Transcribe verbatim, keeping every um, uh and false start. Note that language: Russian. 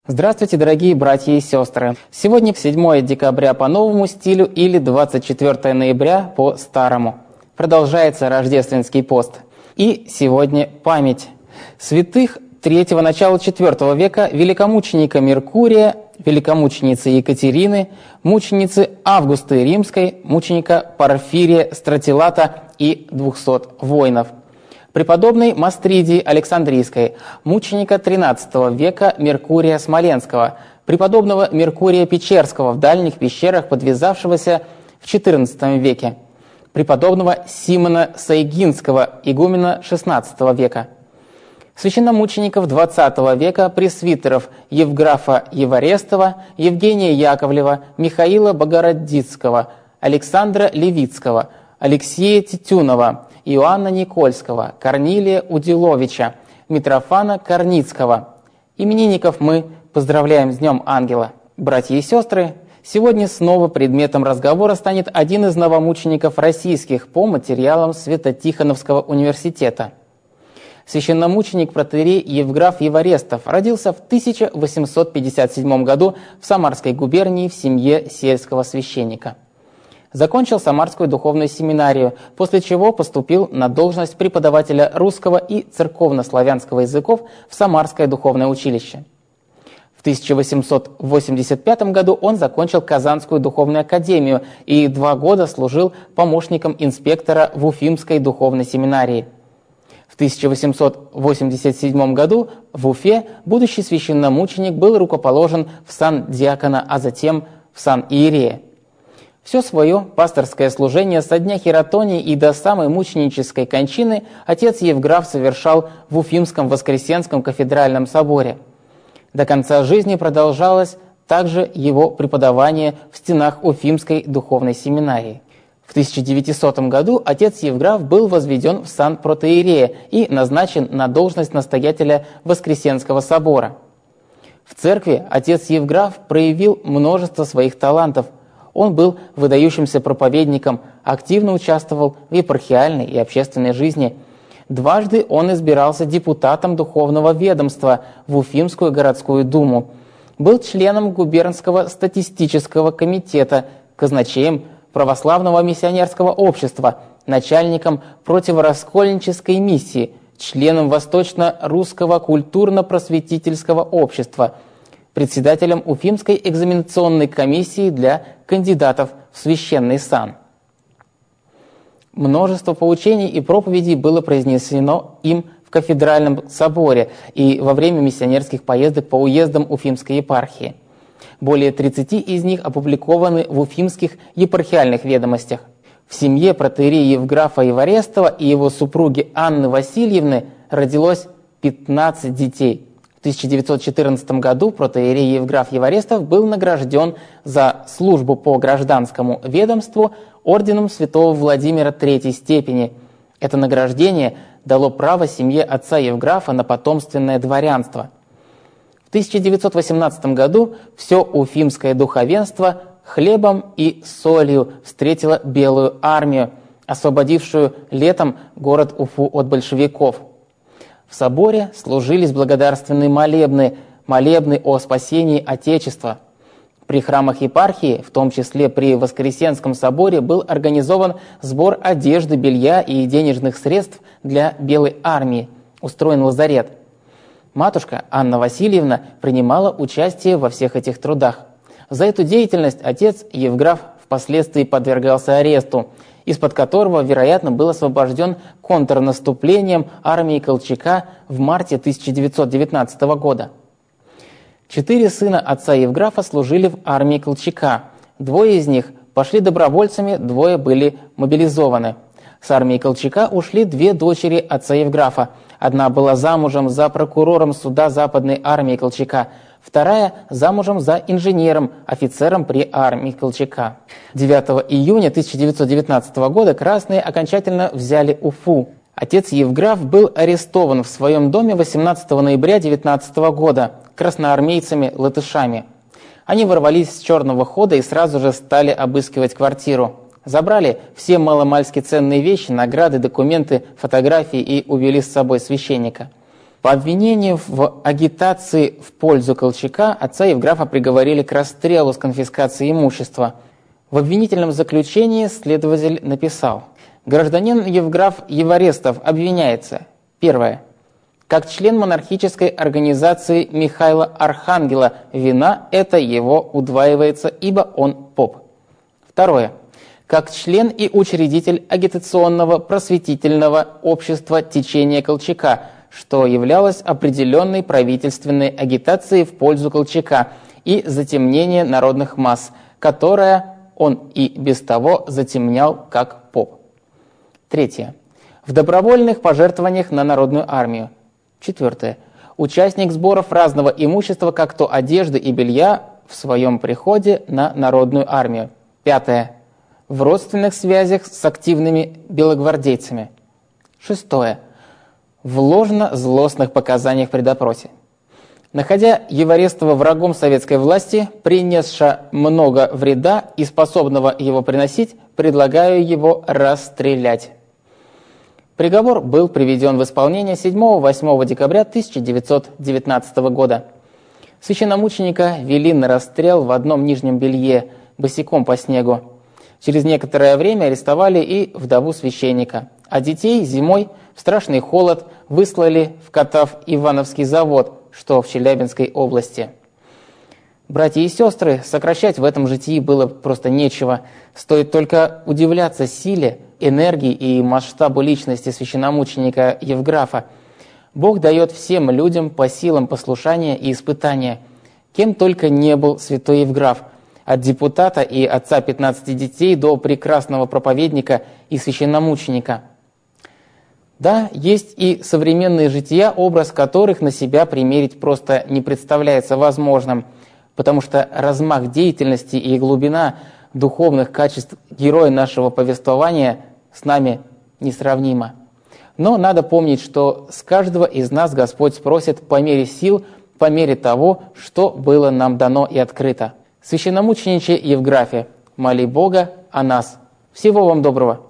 Здравствуйте, дорогие братья и сестры! Сегодня седьмое декабря по новому стилю или двадцать четвёртое ноября по старому. Продолжается рождественский пост. И сегодня память святых третьего начала четвёртого века, великомученика Меркурия, великомученицы Екатерины, мученицы Августы Римской, мученика Порфирия Стратилата и двухсот воинов. Преподобной Мастридии Александрийской, мученика тринадцатого века Меркурия Смоленского, преподобного Меркурия Печерского в дальних пещерах, подвязавшегося в четырнадцатом веке, преподобного Симона Сайгинского, игумена шестнадцатого века, священномучеников двадцатого века, пресвитеров Евграфа Еворестова, Евгения Яковлева, Михаила Богородицкого, Александра Левицкого, Алексея Тютюнова, Иоанна Никольского, Корнилия Удиловича, Митрофана Корницкого. Именинников мы поздравляем с Днем Ангела. Братья и сестры, сегодня снова предметом разговора станет один из новомучеников российских по материалам Свято-Тихоновского университета. Священномученик протоиерей Евграф Еворестов родился в тысяча восемьсот пятьдесят седьмом году в Самарской губернии в семье сельского священника. Закончил Самарскую духовную семинарию, после чего поступил на должность преподавателя русского и церковно-славянского языков в Самарское духовное училище. В тысяча восемьсот восемьдесят пятом году он закончил Казанскую духовную академию и два года служил помощником инспектора в Уфимской духовной семинарии. В тысяча восемьсот восемьдесят седьмом году в Уфе будущий священномученик был рукоположен в сан диакона, а затем в сан иерея. Все свое пасторское служение со дня хератонии и до самой мученической кончины отец Евграф совершал в Уфимском Воскресенском кафедральном соборе. До конца жизни продолжалось также его преподавание в стенах Уфимской духовной семинарии. В тысяча девятисотом году отец Евграф был возведен в сан протоиерея и назначен на должность настоятеля Воскресенского собора. В церкви отец Евграф проявил множество своих талантов. Он был выдающимся проповедником, активно участвовал в епархиальной и общественной жизни. Дважды он избирался депутатом духовного ведомства в Уфимскую городскую думу. Был членом губернского статистического комитета, казначеем православного миссионерского общества, начальником противораскольнической миссии, членом Восточно-русского культурно-просветительского общества, председателем Уфимской экзаменационной комиссии для кандидатов в священный сан. Множество поучений и проповедей было произнесено им в кафедральном соборе и во время миссионерских поездок по уездам Уфимской епархии. Более тридцати из них опубликованы в Уфимских епархиальных ведомостях. В семье протоиерея Евграфа Еворестова и его супруги Анны Васильевны родилось пятнадцать детей. В тысяча девятьсот четырнадцатом году протоиерей Евграф Еворестов был награжден за службу по гражданскому ведомству орденом святого Владимира третьей степени. Это награждение дало право семье отца Евграфа на потомственное дворянство. В тысяча девятьсот восемнадцатом году все уфимское духовенство хлебом и солью встретило Белую армию, освободившую летом город Уфу от большевиков. В соборе служились благодарственные молебны, молебны о спасении Отечества. При храмах епархии, в том числе при Воскресенском соборе, был организован сбор одежды, белья и денежных средств для Белой армии, устроен лазарет. Матушка Анна Васильевна принимала участие во всех этих трудах. За эту деятельность отец Евграф впоследствии подвергался аресту, из-под которого, вероятно, был освобожден контрнаступлением армии Колчака в марте тысяча девятьсот девятнадцатого года. Четыре сына отца Евграфа служили в армии Колчака. Двое из них пошли добровольцами, двое были мобилизованы. С армии Колчака ушли две дочери отца Евграфа. Одна была замужем за прокурором суда Западной армии Колчака, вторая замужем за инженером, офицером при армии Колчака. девятого июня тысяча девятьсот девятнадцатого года красные окончательно взяли Уфу. Отец Евграф был арестован в своем доме восемнадцатого ноября тысяча девятьсот девятнадцатого года красноармейцами-латышами. Они ворвались с черного хода и сразу же стали обыскивать квартиру. Забрали все маломальски ценные вещи, награды, документы, фотографии и увели с собой священника. По обвинению в агитации в пользу Колчака отца Евграфа приговорили к расстрелу с конфискацией имущества. В обвинительном заключении следователь написал: гражданин Евграф Еворестов обвиняется: первое. Как член монархической организации Михаила Архангела, вина эта его удваивается, ибо он поп. Второе. Как член и учредитель агитационного просветительного общества течения Колчака, что являлось определенной правительственной агитацией в пользу Колчака и затемнение народных масс, которое он и без того затемнял как поп. Третье. В добровольных пожертвованиях на народную армию. Четвертое. Участник сборов разного имущества, как то одежды и белья, в своем приходе на народную армию. Пятое. В родственных связях с активными белогвардейцами. Шестое. В ложно-злостных показаниях при допросе. Находя Еворестова врагом советской власти, принесша много вреда и способного его приносить, предлагаю его расстрелять. Приговор был приведен в исполнение седьмого-восьмого декабря тысяча девятьсот девятнадцатого года. Священномученика вели на расстрел в одном нижнем белье, босиком по снегу. Через некоторое время арестовали и вдову священника, а детей зимой в страшный холод выслали в Катав-Ивановский завод, что в Челябинской области. Братья и сестры, сокращать в этом житии было просто нечего. Стоит только удивляться силе, энергии и масштабу личности священномученика Евграфа. Бог дает всем людям по силам послушания и испытания. Кем только не был святой Евграф, от депутата и отца пятнадцати детей до прекрасного проповедника и священномученика. Да, есть и современные жития, образ которых на себя примерить просто не представляется возможным, потому что размах деятельности и глубина духовных качеств героя нашего повествования с нами несравнима. Но надо помнить, что с каждого из нас Господь спросит по мере сил, по мере того, что было нам дано и открыто. Священномучениче Евграфе, моли Бога о нас. Всего вам доброго!